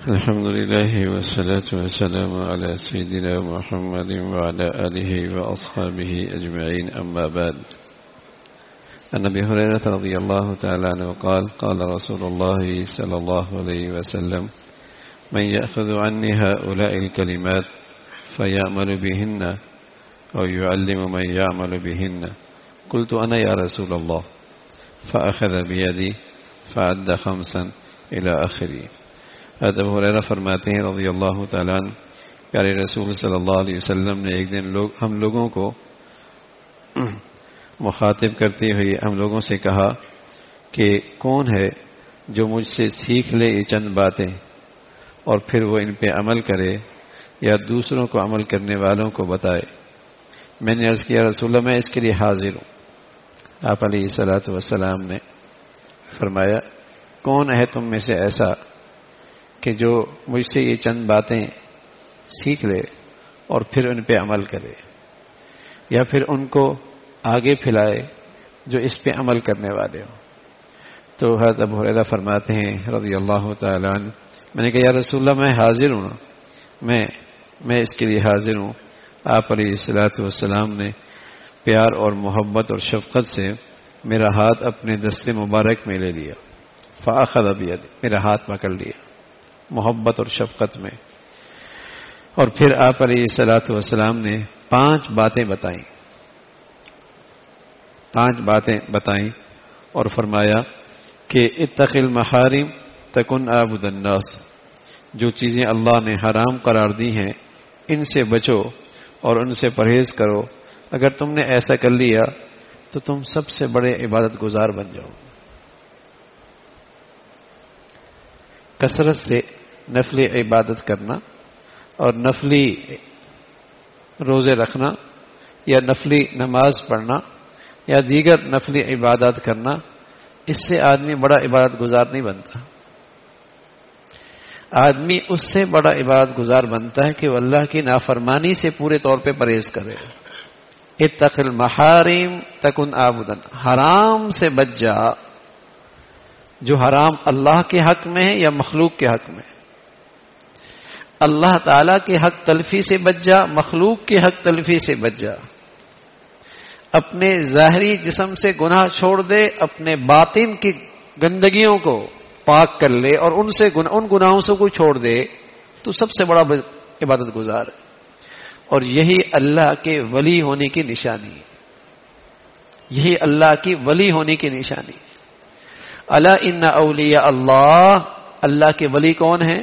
الحمد لله والصلاة والسلام على سيدنا محمد وعلى آله وأصحابه أجمعين أما بعد. عن أبي هريرة رضي الله تعالى عنه قال قال رسول الله صلى الله عليه وسلم من يأخذ عني هؤلاء الكلمات فيعمل بهن أو يعلم من يعمل بهن قلت أنا يا رسول الله فأخذ بيدي فعد 5 إلى آخره. حضرت ابو ہریرہ فرماتے ہیں رضی اللہ تعالیٰ عنہ پیارے رسول صلی اللہ علیہ وسلم نے ایک دن ہم لوگوں کو مخاطب کرتے ہوئے ہم لوگوں سے کہا کہ کون ہے جو مجھ سے سیکھ لے یہ چند باتیں اور پھر وہ ان پہ عمل کرے یا دوسروں کو عمل کرنے والوں کو بتائے. میں نے عرض کیا رسول اللہ میں اس کے لیے حاضر ہوں. آپ علیہ الصلوۃ والسلام نے فرمایا کون ہے تم میں سے ایسا کہ جو مجھ سے یہ چند باتیں سیکھ لے اور پھر ان پہ عمل کرے یا پھر ان کو آگے پھیلائے جو اس پہ عمل کرنے والے ہوں. تو حضرت ابو ہریرہ فرماتے ہیں رضی اللہ تعالیٰ عنہ میں نے کہا یا رسول اللہ میں حاضر ہوں میں اس کے لیے حاضر ہوں. آپ علیہ الصلوۃ والسلام نے پیار اور محبت اور شفقت سے میرا ہاتھ اپنے دست مبارک میں لے لیا. فاخذ بیدی میرا ہاتھ پکڑ لیا محبت اور شفقت میں. اور پھر آپ علیہ الصلوۃ والسلام نے 5 باتیں بتائیں اور فرمایا کہ اتق المحارم تکن عابد الناس. جو چیزیں اللہ نے حرام قرار دی ہیں ان سے بچو اور ان سے پرہیز کرو. اگر تم نے ایسا کر لیا تو تم سب سے بڑے عبادت گزار بن جاؤ. کثرت سے نفلی عبادت کرنا اور نفلی روزے رکھنا یا نفلی نماز پڑھنا یا دیگر نفلی عبادات کرنا اس سے آدمی بڑا عبادت گزار نہیں بنتا. آدمی اس سے بڑا عبادت گزار بنتا ہے کہ وہ اللہ کی نافرمانی سے پورے طور پہ پرہیز کرے. اتق المحارم تکن عابدا. حرام سے بچ جا. جو حرام اللہ کے حق میں ہے یا مخلوق کے حق میں. اللہ تعالیٰ کے حق تلفی سے بچ جا, مخلوق کے حق تلفی سے بچ جا. اپنے ظاہری جسم سے گناہ چھوڑ دے, اپنے باطن کی گندگیوں کو پاک کر لے اور ان گناہوں سے کوئی چھوڑ دے تو سب سے بڑا عبادت گزار ہے. اور یہی اللہ کے ولی ہونے کی نشانی ہے. یہی اللہ کی ولی ہونے کی نشانی ہے. الا ان اولیاء اللہ. اللہ کے ولی کون ہیں؟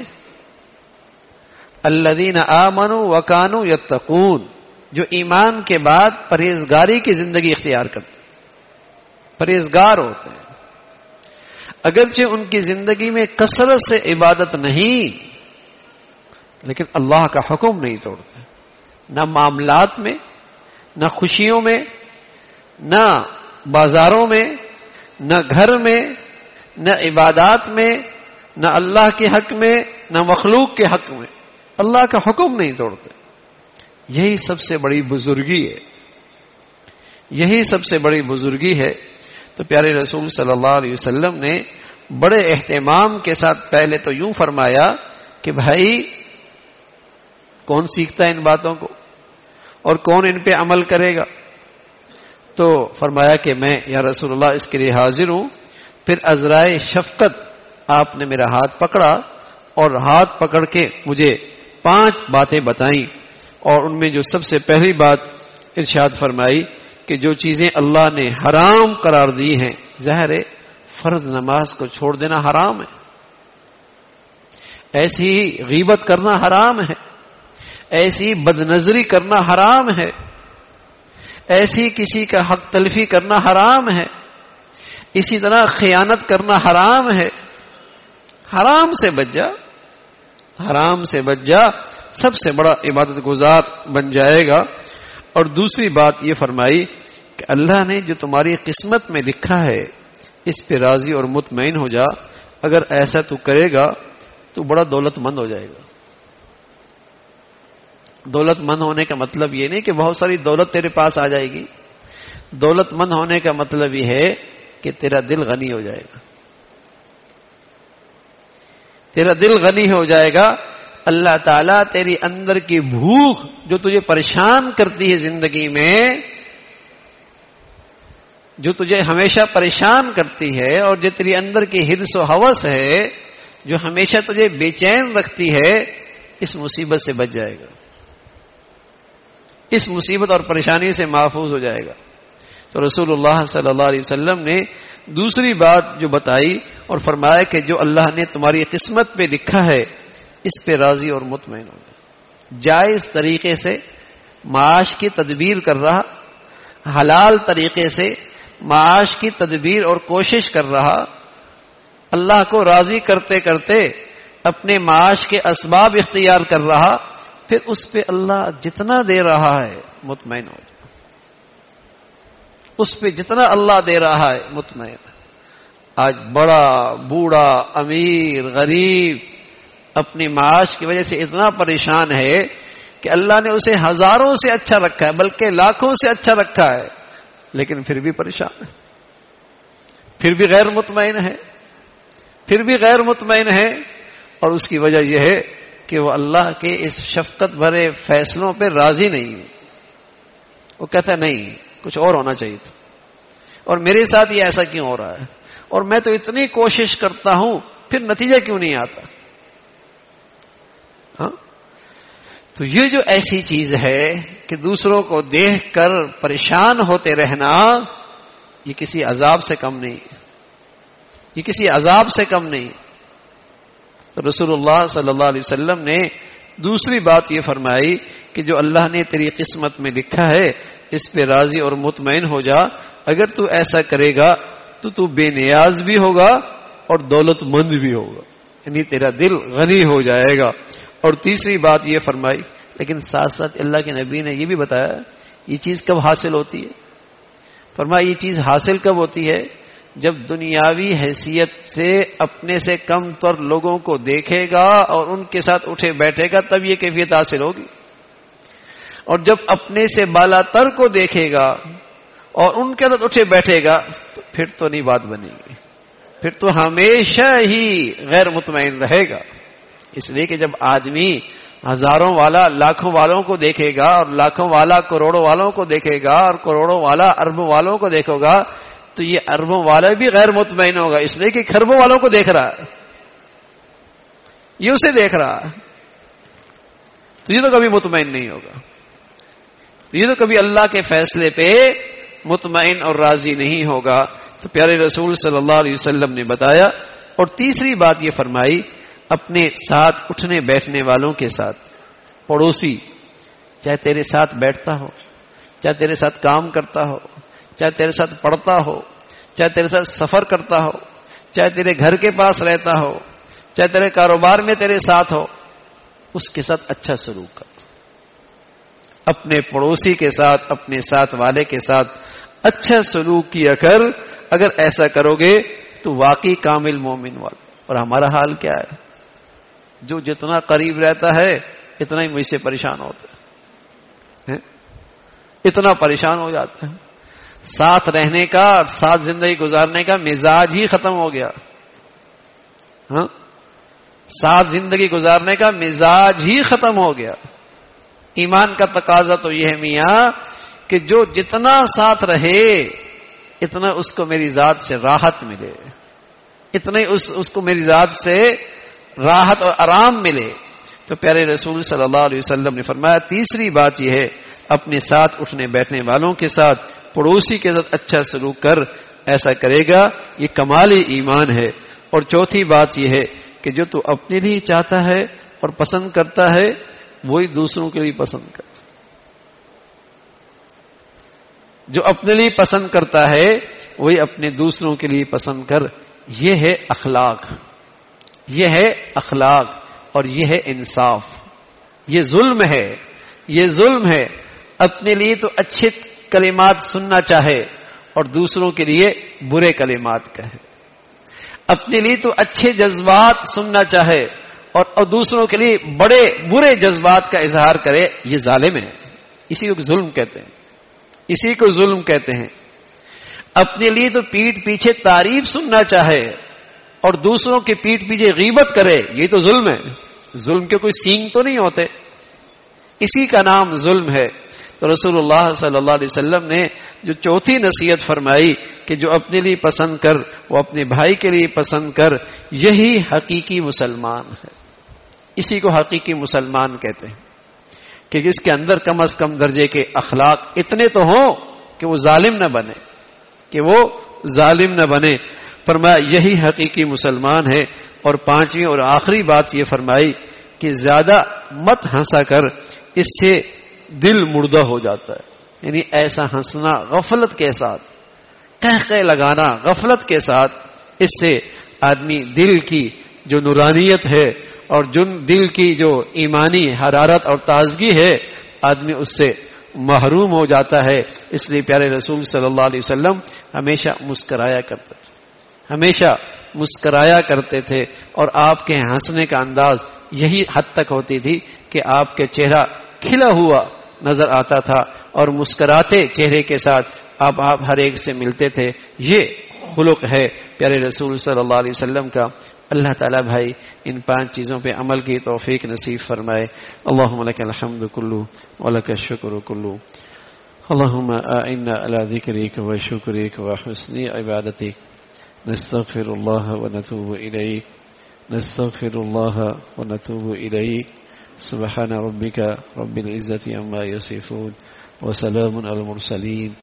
الذین آمنوا وکانوا یتقون. جو ایمان کے بعد پرہیزگاری کی زندگی اختیار کرتے ہیں, پرہیزگار ہوتے ہیں. اگرچہ ان کی زندگی میں کثرت سے عبادت نہیں لیکن اللہ کا حکم نہیں توڑتے. نہ معاملات میں, نہ خوشیوں میں, نہ بازاروں میں, نہ گھر میں, نہ عبادات میں, نہ اللہ کے حق میں, نہ مخلوق کے حق میں اللہ کا حکم نہیں توڑتے. یہی سب سے بڑی بزرگی ہے. یہی سب سے بڑی بزرگی ہے. تو پیارے رسول صلی اللہ علیہ وسلم نے بڑے اہتمام کے ساتھ پہلے تو یوں فرمایا کہ بھائی کون سیکھتا ہے ان باتوں کو اور کون ان پہ عمل کرے گا؟ تو فرمایا کہ میں یا رسول اللہ اس کے لیے حاضر ہوں. پھر عذرائے شفقت آپ نے میرا ہاتھ پکڑا اور ہاتھ پکڑ کے مجھے 5 باتیں بتائیں. اور ان میں جو سب سے پہلی بات ارشاد فرمائی کہ جو چیزیں اللہ نے حرام قرار دی ہیں, ظاہر ہے فرض نماز کو چھوڑ دینا حرام ہے. ایسی غیبت کرنا حرام ہے. ایسی بدنظری کرنا حرام ہے. ایسی کسی کا حق تلفی کرنا حرام ہے. اسی طرح خیانت کرنا حرام ہے. حرام سے بچ جا. حرام سے بچ جا, سب سے بڑا عبادت گزار بن جائے گا. اور دوسری بات یہ فرمائی کہ اللہ نے جو تمہاری قسمت میں لکھا ہے اس پہ راضی اور مطمئن ہو جا. اگر ایسا تو کرے گا تو بڑا دولت مند ہو جائے گا. دولت مند ہونے کا مطلب یہ نہیں کہ بہت ساری دولت تیرے پاس آ جائے گی. دولت مند ہونے کا مطلب یہ ہے کہ تیرا دل غنی ہو جائے گا. تیرا دل غنی ہو جائے گا، اللہ تعالیٰ تیری اندر کی بھوک جو تجھے پریشان کرتی ہے زندگی میں، جو تجھے ہمیشہ پریشان کرتی ہے، اور جو تیری اندر کی حرص و ہوس ہے جو ہمیشہ تجھے بے چین رکھتی ہے، اس مصیبت سے بچ جائے گا، اس مصیبت اور پریشانی سے محفوظ ہو جائے گا۔ تو رسول اللہ صلی اللہ علیہ وسلم نے دوسری بات جو بتائی اور فرمایا کہ جو اللہ نے تمہاری قسمت پہ لکھا ہے اس پہ راضی اور مطمئن ہو، جائز طریقے سے معاش کی تدبیر کر رہا، حلال طریقے سے معاش کی تدبیر اور کوشش کر رہا، اللہ کو راضی کرتے کرتے اپنے معاش کے اسباب اختیار کر رہا، پھر اس پہ اللہ جتنا دے رہا ہے مطمئن ہو، اس پہ جتنا اللہ دے رہا ہے مطمئن۔ آج بڑا بوڑھا امیر غریب اپنی معاش کی وجہ سے اتنا پریشان ہے کہ اللہ نے اسے ہزاروں سے اچھا رکھا ہے، بلکہ لاکھوں سے اچھا رکھا ہے، لیکن پھر بھی پریشان ہے، پھر بھی غیر مطمئن ہے، پھر بھی غیر مطمئن ہے۔ اور اس کی وجہ یہ ہے کہ وہ اللہ کے اس شفقت بھرے فیصلوں پہ راضی نہیں ہے، وہ کہتا ہے نہیں کچھ اور ہونا چاہیے تھا، اور میرے ساتھ یہ ایسا کیوں ہو رہا ہے، اور میں تو اتنی کوشش کرتا ہوں پھر نتیجہ کیوں نہیں آتا۔ ہاں تو یہ جو ایسی چیز ہے کہ دوسروں کو دیکھ کر پریشان ہوتے رہنا، یہ کسی عذاب سے کم نہیں، یہ کسی عذاب سے کم نہیں۔ تو رسول اللہ صلی اللہ علیہ وسلم نے دوسری بات یہ فرمائی کہ جو اللہ نے تیری قسمت میں لکھا ہے اس پہ راضی اور مطمئن ہو جا، اگر تو ایسا کرے گا تو بے نیاز بھی ہوگا اور دولت مند بھی ہوگا، یعنی تیرا دل غنی ہو جائے گا۔ اور تیسری بات یہ فرمائی، لیکن ساتھ ساتھ اللہ کے نبی نے یہ بھی بتایا یہ چیز کب حاصل ہوتی ہے، فرمایا یہ چیز حاصل کب ہوتی ہے، جب دنیاوی حیثیت سے اپنے سے کم تر لوگوں کو دیکھے گا اور ان کے ساتھ اٹھے بیٹھے گا، تب یہ کیفیت حاصل ہوگی۔ اور جب اپنے سے بالا تر کو دیکھے گا اور ان کے ساتھ اٹھے بیٹھے گا تو پھر تو نہیں بات بنے گی، پھر تو ہمیشہ ہی غیر مطمئن رہے گا۔ اس لیے کہ جب آدمی ہزاروں والا لاکھوں والوں کو دیکھے گا اور لاکھوں والا کروڑوں والوں کو دیکھے گا اور کروڑوں والا اربوں والوں کو دیکھے گا تو یہ اربوں والا بھی غیر مطمئن ہوگا، اس لیے کہ کھربوں والوں کو دیکھ رہا ہے، یہ اسے دیکھ رہا ہے، تو یہ تو کبھی مطمئن نہیں ہوگا، تو یہ تو کبھی اللہ کے فیصلے پہ مطمئن اور راضی نہیں ہوگا۔ تو پیارے رسول صلی اللہ علیہ وسلم نے بتایا۔ اور تیسری بات یہ فرمائی، اپنے ساتھ اٹھنے بیٹھنے والوں کے ساتھ، پڑوسی چاہے تیرے ساتھ بیٹھتا ہو، چاہے تیرے ساتھ کام کرتا ہو، چاہے تیرے ساتھ پڑھتا ہو، چاہے تیرے ساتھ سفر کرتا ہو، چاہے تیرے گھر کے پاس رہتا ہو، چاہے تیرے کاروبار میں تیرے ساتھ ہو، اس کے ساتھ اچھا سلوک کر، اپنے پڑوسی کے ساتھ، اپنے ساتھ والے کے ساتھ اچھا سلوک کیا کر۔ اگر ایسا کرو گے تو واقعی کامل مومن والا۔ اور ہمارا حال کیا ہے، جو جتنا قریب رہتا ہے اتنا ہی مجھ سے پریشان ہوتا ہے، اتنا پریشان ہو جاتا ہے، ساتھ رہنے کا اور ساتھ زندگی گزارنے کا مزاج ہی ختم ہو گیا۔ ہاں ساتھ زندگی گزارنے کا مزاج ہی ختم ہو گیا۔ ایمان کا تقاضا تو یہ ہے میاں کہ جو جتنا ساتھ رہے اتنا اس کو میری ذات سے راحت ملے، اتنا ہی اس کو میری ذات سے راحت اور آرام ملے۔ تو پیارے رسول صلی اللہ علیہ وسلم نے فرمایا تیسری بات یہ ہے، اپنے ساتھ اٹھنے بیٹھنے والوں کے ساتھ، پڑوسی کے ساتھ اچھا سلوک کر، ایسا کرے گا یہ کمال ایمان ہے۔ اور چوتھی بات یہ ہے کہ جو تو اپنے لیے چاہتا ہے اور پسند کرتا ہے وہی دوسروں کے لیے پسند کرتا، جو اپنے لیے پسند کرتا ہے وہی اپنے دوسروں کے لیے پسند کر۔ یہ ہے اخلاق، یہ ہے اخلاق اور یہ ہے انصاف۔ یہ ظلم ہے، یہ ظلم ہے، اپنے لیے تو اچھے کلمات سننا چاہے اور دوسروں کے لیے برے کلمات کہے، اپنے لیے تو اچھے جذبات سننا چاہے اور دوسروں کے لیے بڑے برے جذبات کا اظہار کرے، یہ ظالم ہے، اسی کو ظلم کہتے ہیں، اسی کو ظلم کہتے ہیں۔ اپنے لیے تو پیٹھ پیچھے تعریف سننا چاہے اور دوسروں کے پیٹھ پیچھے غیبت کرے، یہ تو ظلم ہے. ظلم کے کوئی سینگ تو نہیں ہوتے، اسی کا نام ظلم ہے. تو رسول اللہ صلی اللہ علیہ وسلم نے جو چوتھی نصیحت فرمائی کہ جو اپنے لیے پسند کر وہ اپنے بھائی کے لیے پسند کر، یہی حقیقی مسلمان ہے. اسی کو حقیقی مسلمان کہتے ہیں کہ جس کے اندر کم از کم درجے کے اخلاق اتنے تو ہوں کہ وہ ظالم نہ بنے، کہ وہ ظالم نہ بنے. فرمایا یہی حقیقی مسلمان ہے. اور پانچویں اور آخری بات یہ فرمائی کہ زیادہ مت ہنسا کر، اس سے دل مردہ ہو جاتا ہے. یعنی ایسا ہنسنا غفلت کے ساتھ، قہقہ لگانا غفلت کے ساتھ، اس سے آدمی دل کی جو نورانیت ہے اور دل کی جو ایمانی حرارت اور تازگی ہے، آدمی اس سے محروم ہو جاتا ہے. اس لیے پیارے رسول صلی اللہ علیہ وسلم ہمیشہ مسکرایا کرتے تھے، ہمیشہ مسکرایا کرتے تھے. اور آپ کے ہنسنے کا انداز یہی حد تک ہوتی تھی کہ آپ کے چہرہ کھلا ہوا نظر آتا تھا اور مسکراتے چہرے کے ساتھ آپ ہر ایک سے ملتے تھے. یہ خلق ہے پیارے رسول صلی اللہ علیہ وسلم کا. اللہ تعالیٰ بھائی ان 5 چیزوں پہ عمل کی توفیق نصیب فرمائے. اللہم لک الحمد کلو ولک الشکر کلو. اللہم اعنا علی ذکرک و شکرک و حسن عبادتک. نستغفر اللہ و نتوب الیک، نستغفر اللہ و نتوب الیک. سبحان ربک رب العزة عما یصفون وسلام علی المرسلین